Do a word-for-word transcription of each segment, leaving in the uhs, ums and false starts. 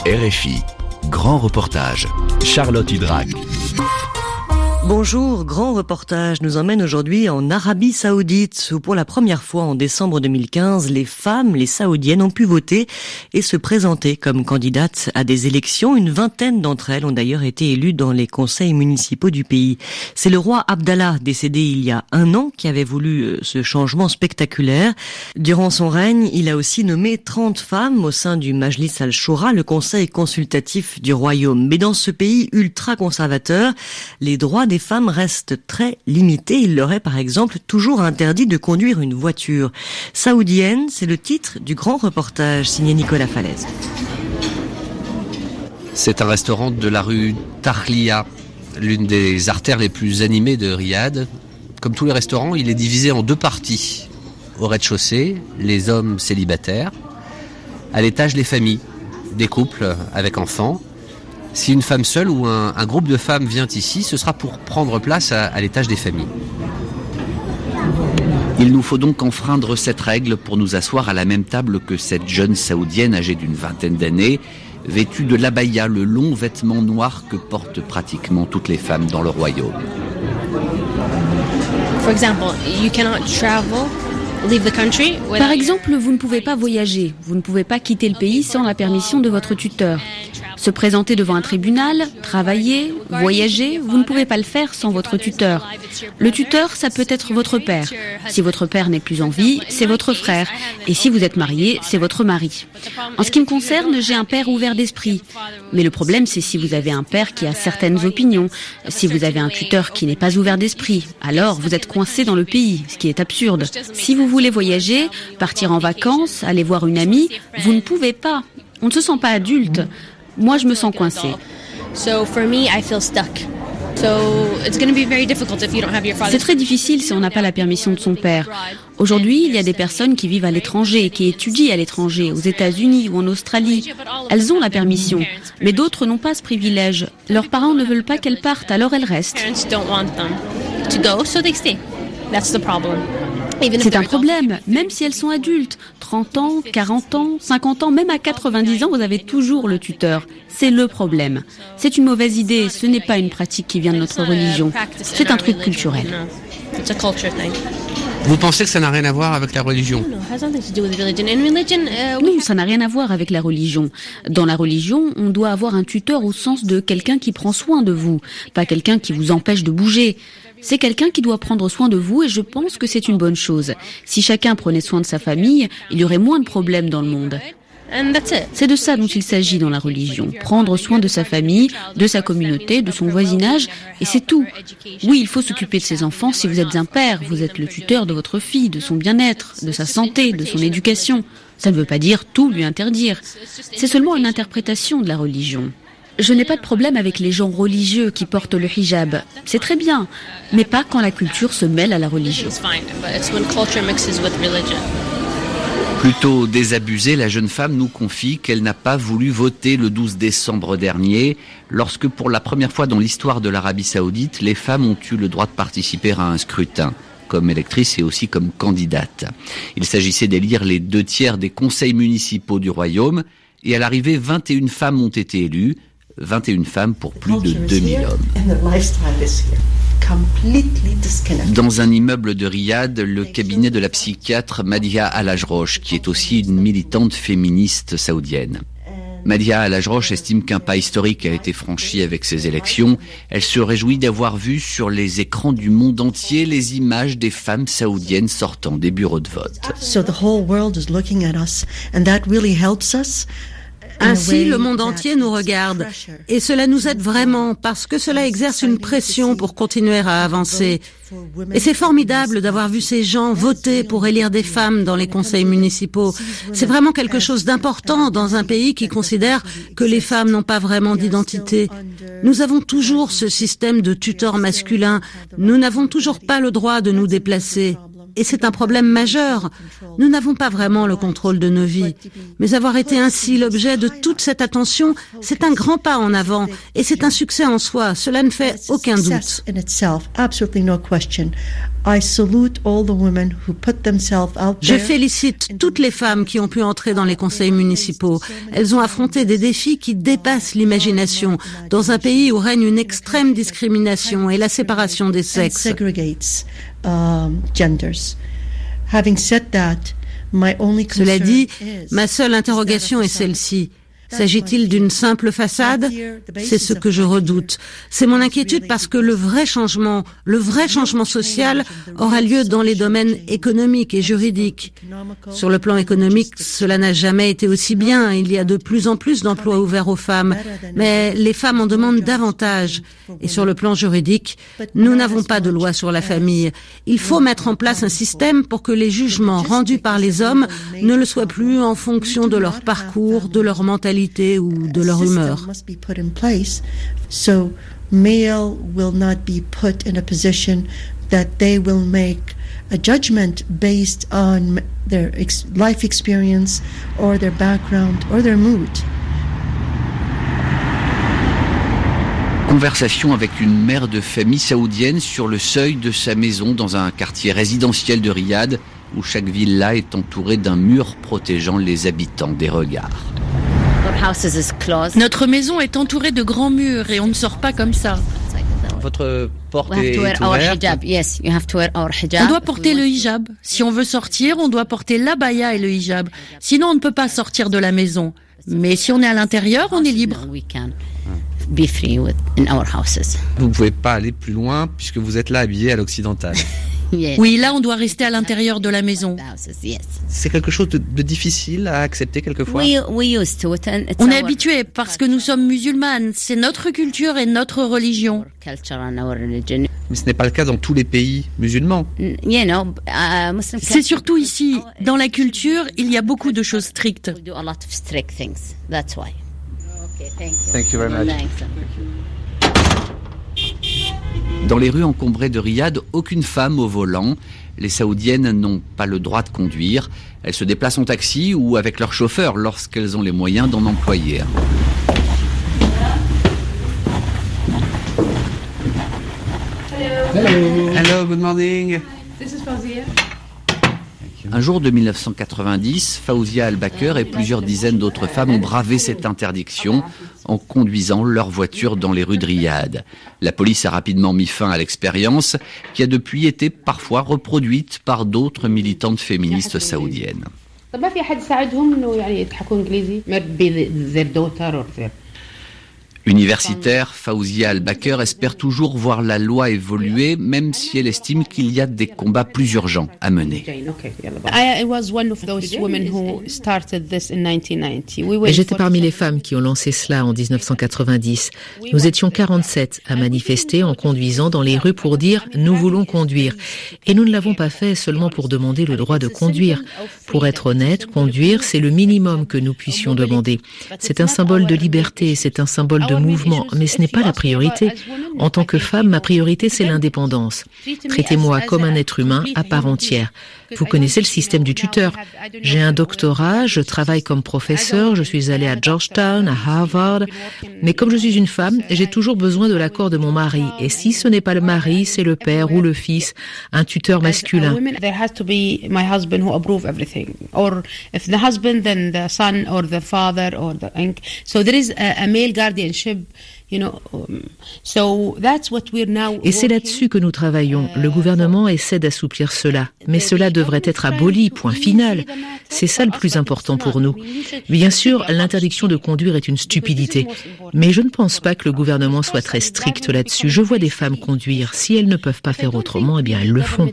R F I, grand reportage, Charlotte Udrac. Bonjour, grand reportage nous emmène aujourd'hui en Arabie Saoudite où pour la première fois en décembre deux mille quinze, les femmes, les saoudiennes ont pu voter et se présenter comme candidates à des élections. Une vingtaine d'entre elles ont d'ailleurs été élues dans les conseils municipaux du pays. C'est le roi Abdallah, décédé il y a un an, qui avait voulu ce changement spectaculaire. Durant son règne, il a aussi nommé trente femmes au sein du Majlis al-Shura, le conseil consultatif du royaume. Mais dans ce pays ultra-conservateur, les droits des femmes restent très limitées. Il leur est par exemple toujours interdit de conduire une voiture. Saoudienne, c'est le titre du grand reportage signé Nicolas Falaise. C'est un restaurant de la rue Tahliya, l'une des artères les plus animées de Riyad. Comme tous les restaurants, il est divisé en deux parties. Au rez-de-chaussée, les hommes célibataires. À l'étage, les familles, des couples avec enfants. Si une femme seule ou un, un groupe de femmes vient ici, ce sera pour prendre place à, à l'étage des familles. Il nous faut donc enfreindre cette règle pour nous asseoir à la même table que cette jeune saoudienne âgée d'une vingtaine d'années, vêtue de l'abaya, le long vêtement noir que portent pratiquement toutes les femmes dans le royaume. For example, you cannot travel. Par exemple, vous ne pouvez pas voyager, vous ne pouvez pas quitter le pays sans la permission de votre tuteur. Se présenter devant un tribunal, travailler, voyager, vous ne pouvez pas le faire sans votre tuteur. Le tuteur, ça peut être votre père. Si votre père n'est plus en vie, c'est votre frère. Et si vous êtes marié, c'est votre mari. En ce qui me concerne, j'ai un père ouvert d'esprit. Mais le problème, c'est si vous avez un père qui a certaines opinions, si vous avez un tuteur qui n'est pas ouvert d'esprit, alors vous êtes coincé dans le pays, ce qui est absurde. Si vous voulez voyager, partir en vacances, aller voir une amie, vous ne pouvez pas. On ne se sent pas adulte. Moi, je me sens coincée. C'est très difficile si on n'a pas la permission de son père. Aujourd'hui, il y a des personnes qui vivent à l'étranger, qui étudient à l'étranger, aux États-Unis ou en Australie. Elles ont la permission, mais d'autres n'ont pas ce privilège. Leurs parents ne veulent pas qu'elles partent, alors elles restent. C'est un problème, même si elles sont adultes. trente ans, quarante ans, cinquante ans, même à quatre-vingt-dix ans, vous avez toujours le tuteur. C'est le problème. C'est une mauvaise idée, ce n'est pas une pratique qui vient de notre religion. C'est un truc culturel. Vous pensez que ça n'a rien à voir avec la religion ? Non, ça n'a rien à voir avec la religion. Dans la religion, on doit avoir un tuteur au sens de quelqu'un qui prend soin de vous, pas quelqu'un qui vous empêche de bouger. C'est quelqu'un qui doit prendre soin de vous et je pense que c'est une bonne chose. Si chacun prenait soin de sa famille, il y aurait moins de problèmes dans le monde. C'est de ça dont il s'agit dans la religion. Prendre soin de sa famille, de sa communauté, de son voisinage, et c'est tout. Oui, il faut s'occuper de ses enfants si vous êtes un père. Vous êtes le tuteur de votre fille, de son bien-être, de sa santé, de son éducation. Ça ne veut pas dire tout lui interdire. C'est seulement une interprétation de la religion. Je n'ai pas de problème avec les gens religieux qui portent le hijab. C'est très bien, mais pas quand la culture se mêle à la religion. Plutôt désabusée, la jeune femme nous confie qu'elle n'a pas voulu voter le douze décembre dernier, lorsque pour la première fois dans l'histoire de l'Arabie Saoudite, les femmes ont eu le droit de participer à un scrutin, comme électrice et aussi comme candidate. Il s'agissait d'élire les deux tiers des conseils municipaux du royaume, et à l'arrivée, vingt et une femmes ont été élues, vingt et une femmes pour plus de deux mille hommes. Dans un immeuble de Riyad, le cabinet de la psychiatre Madia Al-Ajroch, qui est aussi une militante féministe saoudienne. Madia Al-Ajroch estime qu'un pas historique a été franchi avec ces élections. Elle se réjouit d'avoir vu sur les écrans du monde entier les images des femmes saoudiennes sortant des bureaux de vote. So the whole world is looking at us, and that really helps us. Ainsi, le monde entier nous regarde. Et cela nous aide vraiment parce que cela exerce une pression pour continuer à avancer. Et c'est formidable d'avoir vu ces gens voter pour élire des femmes dans les conseils municipaux. C'est vraiment quelque chose d'important dans un pays qui considère que les femmes n'ont pas vraiment d'identité. Nous avons toujours ce système de tuteur masculin. Nous n'avons toujours pas le droit de nous déplacer. Et c'est un problème majeur. Nous n'avons pas vraiment le contrôle de nos vies. Mais avoir été ainsi l'objet de toute cette attention, c'est un grand pas en avant. Et c'est un succès en soi. Cela ne fait aucun doute. Je félicite toutes les femmes qui ont pu entrer dans les conseils municipaux. Elles ont affronté des défis qui dépassent l'imagination dans un pays où règne une extrême discrimination et la séparation des sexes. Cela dit, ma seule interrogation est celle-ci. S'agit-il d'une simple façade? C'est ce que je redoute. C'est mon inquiétude parce que le vrai changement, le vrai changement social aura lieu dans les domaines économiques et juridiques. Sur le plan économique, cela n'a jamais été aussi bien. Il y a de plus en plus d'emplois ouverts aux femmes, mais les femmes en demandent davantage. Et sur le plan juridique, nous n'avons pas de loi sur la famille. Il faut mettre en place un système pour que les jugements rendus par les hommes ne le soient plus en fonction de leur parcours, de leur mentalité ou de leur humeur. So male will not be put in a position that they will make a judgment based on their ex- life experience or their background or their mood. Conversation avec une mère de famille saoudienne sur le seuil de sa maison dans un quartier résidentiel de Riyad où chaque villa est entourée d'un mur protégeant les habitants des regards. Notre maison est entourée de grands murs et on ne sort pas comme ça. Votre porte est ouverte. On doit porter le hijab. Si on veut sortir, on doit porter l'abaya et le hijab. Sinon, on ne peut pas sortir de la maison. Mais si on est à l'intérieur, on est libre. Vous ne pouvez pas aller plus loin puisque vous êtes là habillé à l'occidental. Oui, là, on doit rester à l'intérieur de la maison. C'est quelque chose de, de difficile à accepter quelquefois. On est habitué parce que nous sommes musulmanes. C'est notre culture et notre religion. Mais ce n'est pas le cas dans tous les pays musulmans. C'est surtout ici. Dans la culture, il y a beaucoup de choses strictes. Thank you very much. Dans les rues encombrées de Riyad, aucune femme au volant. Les Saoudiennes n'ont pas le droit de conduire. Elles se déplacent en taxi ou avec leur chauffeur lorsqu'elles ont les moyens d'en employer un. Hello. Hello, good morning. This is Fawzia. Un jour de mille neuf cent quatre-vingt-dix, Fawzia Al-Bakr et plusieurs dizaines d'autres femmes ont bravé cette interdiction en conduisant leur voiture dans les rues de Riyad. La police a rapidement mis fin à l'expérience qui a depuis été parfois reproduite par d'autres militantes féministes saoudiennes. Universitaire, Fawzia Al-Bakr espère toujours voir la loi évoluer, même si elle estime qu'il y a des combats plus urgents à mener. Et j'étais parmi les femmes qui ont lancé cela en dix-neuf cent quatre-vingt-dix. Nous étions quarante-sept à manifester en conduisant dans les rues pour dire « nous voulons conduire ». Et nous ne l'avons pas fait seulement pour demander le droit de conduire. Pour être honnête, conduire, c'est le minimum que nous puissions demander. C'est un symbole de liberté, c'est un symbole de mouvement, mais ce n'est pas la priorité. En tant que femme, ma priorité, c'est l'indépendance. Traitez-moi comme un être humain à part entière. Vous connaissez le système du tuteur. J'ai un doctorat, je travaille comme professeur, je suis allée à Georgetown, à Harvard, mais comme je suis une femme, j'ai toujours besoin de l'accord de mon mari. Et si ce n'est pas le mari, c'est le père ou le fils, un tuteur masculin. Et c'est là-dessus que nous travaillons. Le gouvernement essaie d'assouplir cela, mais cela devrait être aboli, point final. C'est ça le plus important pour nous. Bien sûr, l'interdiction de conduire est une stupidité, mais je ne pense pas que le gouvernement soit très strict là-dessus. Je vois des femmes conduire. Si elles ne peuvent pas faire autrement, eh bien elles le font.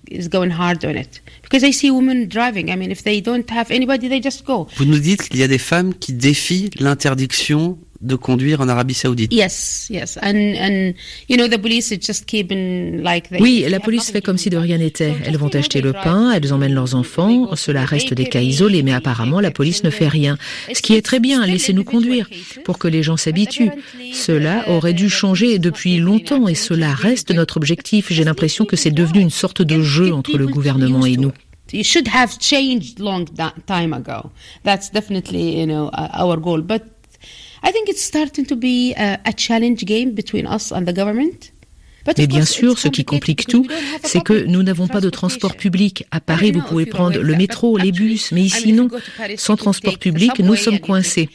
Vous nous dites qu'il y a des femmes qui défient l'interdiction de conduire en Arabie Saoudite. Yes, yes. And, and, you know, the police is just keeping like they... Oui, la police fait comme si de rien n'était. Elles vont acheter le pain, elles emmènent leurs enfants. Cela reste des cas isolés, mais apparemment la police ne fait rien. Ce qui est très bien, laissez-nous conduire pour que les gens s'habituent. Cela aurait dû changer depuis longtemps et cela reste notre objectif. J'ai l'impression que c'est devenu une sorte de jeu entre le gouvernement et nous. It should have changed long time ago. That's definitely, you know, our goal. But I think it's starting to be a, a challenge game between us and the government. Mais bien sûr, ce qui complique tout, c'est que nous n'avons pas de transport public. À Paris, vous pouvez prendre le métro, les bus, mais ici non. Sans transport public, nous sommes coincés.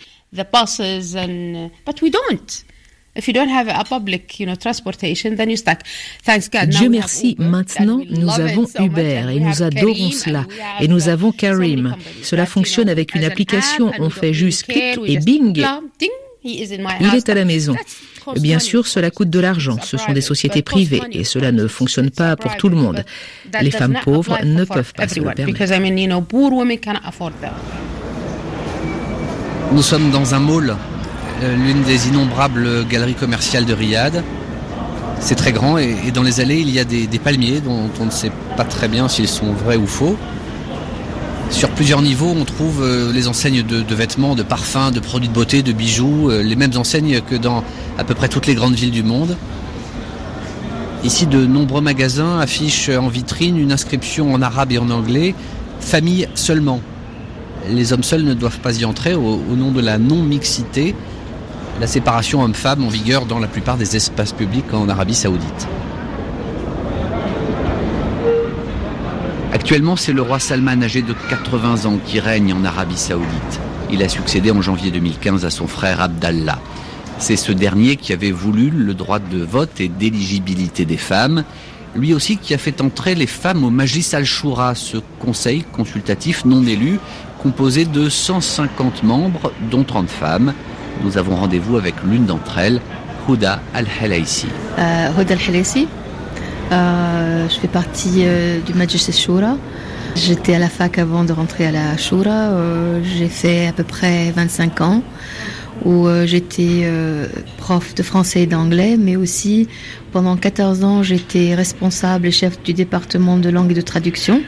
Dieu merci, maintenant nous avons Uber et nous adorons cela. Et nous avons Careem. Cela fonctionne avec une application, on fait juste clic et bing, il est à la maison. Bien sûr, cela coûte de l'argent, ce sont des sociétés privées et cela ne fonctionne pas pour tout le monde. Les femmes pauvres ne peuvent pas se le permettre. Nous sommes dans un mall, l'une des innombrables galeries commerciales de Riyad. C'est très grand et, et dans les allées, il y a des, des palmiers dont on ne sait pas très bien s'ils sont vrais ou faux. Sur plusieurs niveaux, on trouve les enseignes de, de vêtements, de parfums, de produits de beauté, de bijoux, les mêmes enseignes que dans à peu près toutes les grandes villes du monde. Ici, de nombreux magasins affichent en vitrine une inscription en arabe et en anglais « Famille seulement ». Les hommes seuls ne doivent pas y entrer au, au nom de la non-mixité, la séparation homme-femme en vigueur dans la plupart des espaces publics en Arabie Saoudite. Actuellement, c'est le roi Salman, âgé de quatre-vingts ans, qui règne en Arabie Saoudite. Il a succédé en janvier deux mille quinze à son frère Abdallah. C'est ce dernier qui avait voulu le droit de vote et d'éligibilité des femmes. Lui aussi qui a fait entrer les femmes au Majlis al-Shura, ce conseil consultatif non élu, composé de cent cinquante membres, dont trente femmes. Nous avons rendez-vous avec l'une d'entre elles, Houda Al-Halaisi. Euh, Houda Al-Halaisi, euh, je fais partie euh, du Majlis al-Shura. J'étais à la fac avant de rentrer à la Shura. Euh, j'ai fait à peu près vingt-cinq ans où euh, j'étais euh, prof de français et d'anglais, mais aussi pendant quatorze ans j'étais responsable et chef du département de langue et de traduction.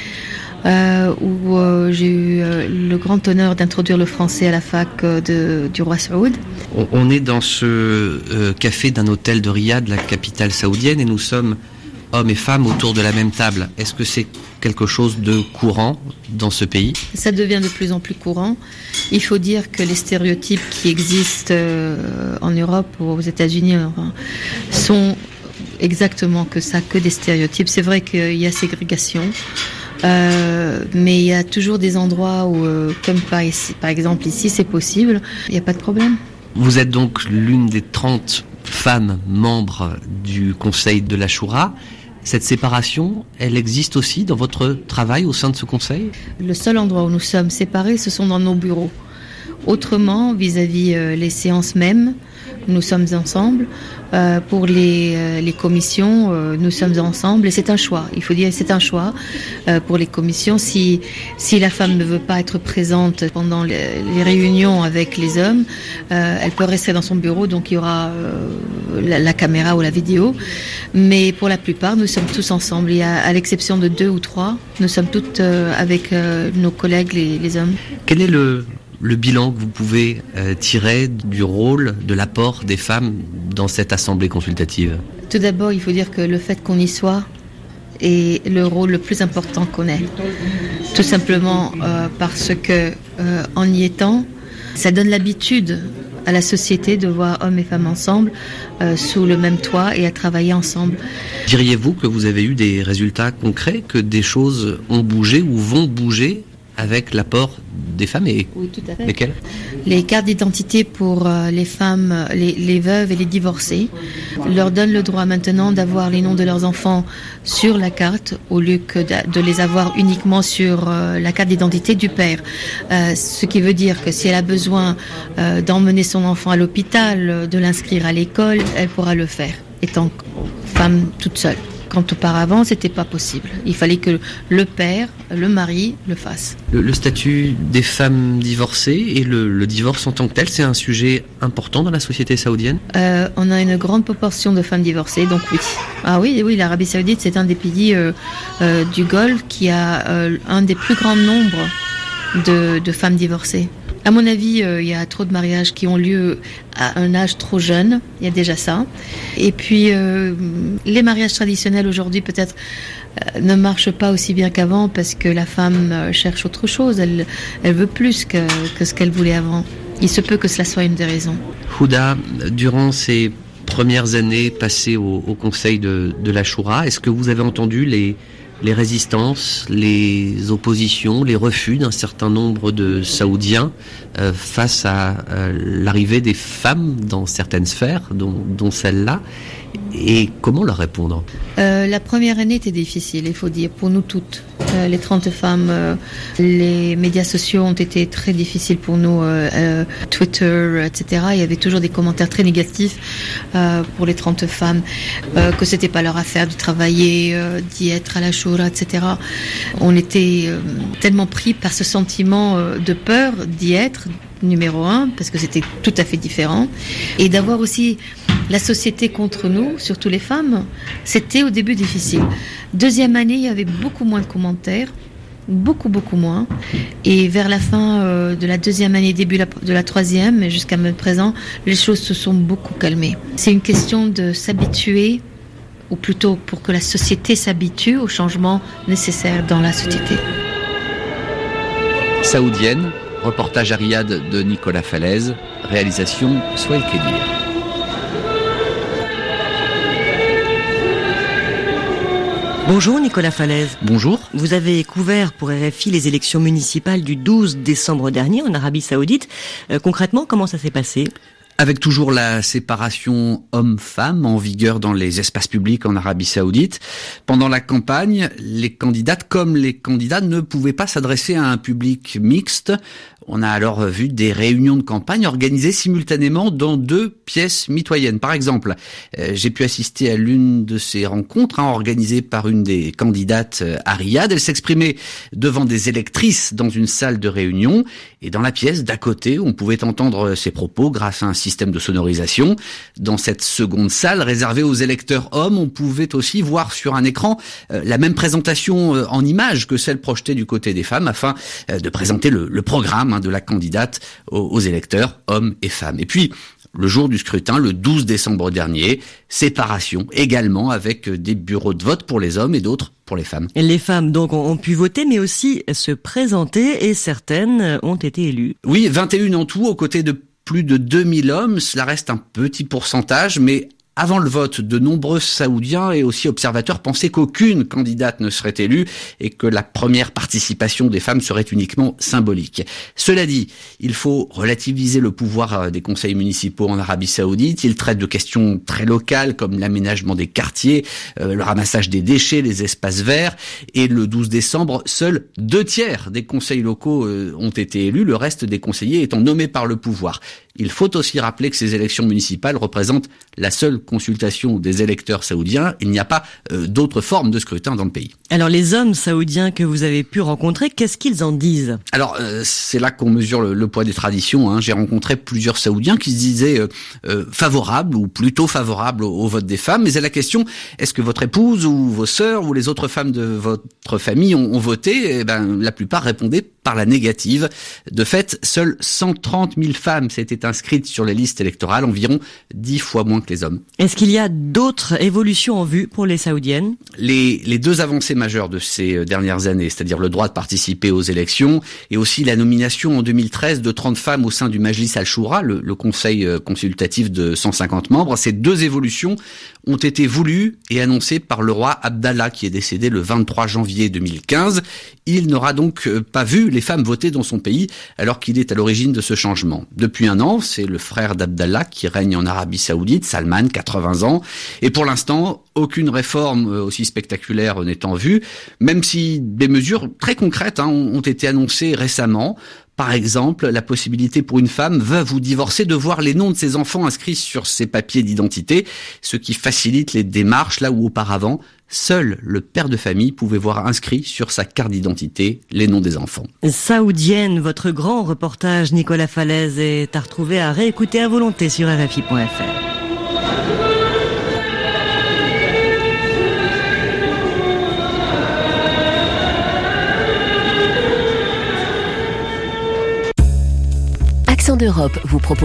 Euh, où euh, j'ai eu euh, le grand honneur d'introduire le français à la fac euh, de, du roi Saoud. On, on est dans ce euh, café d'un hôtel de Riyad, la capitale saoudienne, et nous sommes hommes et femmes autour de la même table. Est-ce que c'est quelque chose de courant dans ce pays ? Ça devient de plus en plus courant. Il faut dire que les stéréotypes qui existent euh, en Europe ou aux États-Unis enfin, sont exactement que ça, que des stéréotypes. C'est vrai qu'il y a ségrégation. Euh, mais il y a toujours des endroits où, euh, comme par, ici, par exemple ici, c'est possible, il n'y a pas de problème. Vous êtes donc l'une des trente femmes membres du conseil de la Shura. Cette séparation, elle existe aussi dans votre travail au sein de ce conseil ? Le seul endroit où nous sommes séparés, ce sont dans nos bureaux. Autrement, vis-à-vis euh, les séances mêmes, nous sommes ensemble. Euh, pour les, euh, les commissions, euh, nous sommes ensemble et c'est un choix. Il faut dire que c'est un choix euh, pour les commissions. Si, si la femme ne veut pas être présente pendant les, les réunions avec les hommes, euh, elle peut rester dans son bureau, donc il y aura euh, la, la caméra ou la vidéo. Mais pour la plupart, nous sommes tous ensemble. Il y a, à l'exception de deux ou trois, nous sommes toutes euh, avec euh, nos collègues, les, les hommes. Quel est le... le bilan que vous pouvez euh, tirer du rôle, de l'apport des femmes dans cette assemblée consultative ? Tout d'abord, il faut dire que le fait qu'on y soit est le rôle le plus important qu'on ait. Tout simplement euh, parce que euh, en y étant, ça donne l'habitude à la société de voir hommes et femmes ensemble euh, sous le même toit et à travailler ensemble. Diriez-vous que vous avez eu des résultats concrets, que des choses ont bougé ou vont bouger avec l'apport des femmes et oui, tout à fait. Lesquelles ? Les cartes d'identité pour euh, les femmes, les, les veuves et les divorcées leur donnent le droit maintenant d'avoir les noms de leurs enfants sur la carte au lieu que de, de les avoir uniquement sur euh, la carte d'identité du père. Euh, ce qui veut dire que si elle a besoin euh, d'emmener son enfant à l'hôpital, de l'inscrire à l'école, elle pourra le faire, étant femme toute seule. Quand auparavant, c'était pas possible. Il fallait que le père, le mari, le fasse. Le, le statut des femmes divorcées et le, le divorce en tant que tel, c'est un sujet important dans la société saoudienne ? euh, On a une grande proportion de femmes divorcées, donc oui. Ah oui, oui, l'Arabie Saoudite, c'est un des pays euh, euh, du Golfe qui a euh, un des plus grands nombres de, de femmes divorcées. À mon avis, euh, il y a trop de mariages qui ont lieu à un âge trop jeune. Il y a déjà ça. Et puis, euh, les mariages traditionnels aujourd'hui, peut-être, euh, ne marchent pas aussi bien qu'avant parce que la femme euh, cherche autre chose. Elle, elle veut plus que, que ce qu'elle voulait avant. Il se peut que cela soit une des raisons. Houda, durant ces premières années passées au, au conseil de, de la Choura, est-ce que vous avez entendu les, les résistances, les oppositions, les refus d'un certain nombre de Saoudiens euh, face à euh, l'arrivée des femmes dans certaines sphères, dont, dont celle-là, et comment leur répondre? euh, La première année était difficile, il faut dire, pour nous toutes. Euh, les trente femmes, euh, les médias sociaux ont été très difficiles pour nous, euh, euh, Twitter, et cetera. Il y avait toujours des commentaires très négatifs euh, pour les trente femmes, euh, que c'était pas leur affaire de travailler, euh, d'y être à la Choura, et cetera. On était euh, tellement pris par ce sentiment euh, de peur d'y être, numéro un, parce que c'était tout à fait différent, et d'avoir aussi la société contre nous, surtout les femmes, c'était au début difficile. Deuxième année, il y avait beaucoup moins de commentaires, beaucoup, beaucoup moins. Et vers la fin euh, de la deuxième année, début de la troisième, et jusqu'à présent, les choses se sont beaucoup calmées. C'est une question de s'habituer, ou plutôt pour que la société s'habitue aux changements nécessaires dans la société. Saoudienne, reportage à Riyad de Nicolas Falaise, réalisation Souhail Kedir. Bonjour Nicolas Falaise. Bonjour. Vous avez couvert pour R F I les élections municipales du douze décembre dernier en Arabie Saoudite. Euh, concrètement, comment ça s'est passé ? Avec toujours la séparation homme-femme en vigueur dans les espaces publics en Arabie Saoudite. Pendant la campagne, les candidates comme les candidats ne pouvaient pas s'adresser à un public mixte. On a alors vu des réunions de campagne organisées simultanément dans deux pièces mitoyennes. Par exemple, euh, j'ai pu assister à l'une de ces rencontres hein, organisée par une des candidates à Riyad. Elle s'exprimait devant des électrices dans une salle de réunion. Et dans la pièce d'à côté, on pouvait entendre ses propos grâce à un système de sonorisation. Dans cette seconde salle réservée aux électeurs hommes, on pouvait aussi voir sur un écran euh, la même présentation euh, en images que celle projetée du côté des femmes afin euh, de présenter le, le programme de la candidate aux électeurs, hommes et femmes. Et puis, le jour du scrutin, le douze décembre dernier, séparation également avec des bureaux de vote pour les hommes et d'autres pour les femmes. Les femmes donc ont pu voter mais aussi se présenter et certaines ont été élues. Oui, vingt et une en tout aux côtés de plus de deux mille hommes. Cela reste un petit pourcentage, mais avant le vote, de nombreux Saoudiens et aussi observateurs pensaient qu'aucune candidate ne serait élue et que la première participation des femmes serait uniquement symbolique. Cela dit, il faut relativiser le pouvoir des conseils municipaux en Arabie Saoudite. Ils traitent de questions très locales comme l'aménagement des quartiers, euh, le ramassage des déchets, les espaces verts. Et le douze décembre, seuls deux tiers des conseils locaux euh, ont été élus, le reste des conseillers étant nommés par le pouvoir. Il faut aussi rappeler que ces élections municipales représentent la seule consultation des électeurs saoudiens. Il n'y a pas euh, d'autres formes de scrutin dans le pays. Alors les hommes saoudiens que vous avez pu rencontrer, qu'est-ce qu'ils en disent ? Alors euh, c'est là qu'on mesure le, le poids des traditions. Hein. J'ai rencontré plusieurs Saoudiens qui se disaient euh, euh, favorables ou plutôt favorables au, au vote des femmes. Mais à la question, est-ce que votre épouse ou vos sœurs ou les autres femmes de votre famille ont, ont voté ? Eh ben, la plupart répondaient par la négative. De fait, seules cent trente mille femmes s'étaient inscrites sur les listes électorales, environ dix fois moins que les hommes. Est-ce qu'il y a d'autres évolutions en vue pour les Saoudiennes ? Les, les deux avancées majeures de ces dernières années, c'est-à-dire le droit de participer aux élections et aussi la nomination en deux mille treize de trente femmes au sein du Majlis Al-Choura, le, le conseil consultatif de cent cinquante membres. Ces deux évolutions ont été voulues et annoncées par le roi Abdallah qui est décédé le vingt-trois janvier deux mille quinze. Il n'aura donc pas vu les femmes voter dans son pays alors qu'il est à l'origine de ce changement. Depuis un an, c'est le frère d'Abdallah qui règne en Arabie Saoudite, Salman, quatre-vingts ans. Et pour l'instant, aucune réforme aussi spectaculaire n'est en vue, même si des mesures très concrètes hein, ont été annoncées récemment. Par exemple, la possibilité pour une femme veuve ou divorcée de voir les noms de ses enfants inscrits sur ses papiers d'identité, ce qui facilite les démarches là où auparavant, seul le père de famille pouvait voir inscrit sur sa carte d'identité les noms des enfants. Saoudienne, votre grand reportage Nicolas Falaise est à retrouver, à réécouter à volonté sur R F I point F R. Accent d'Europe vous propose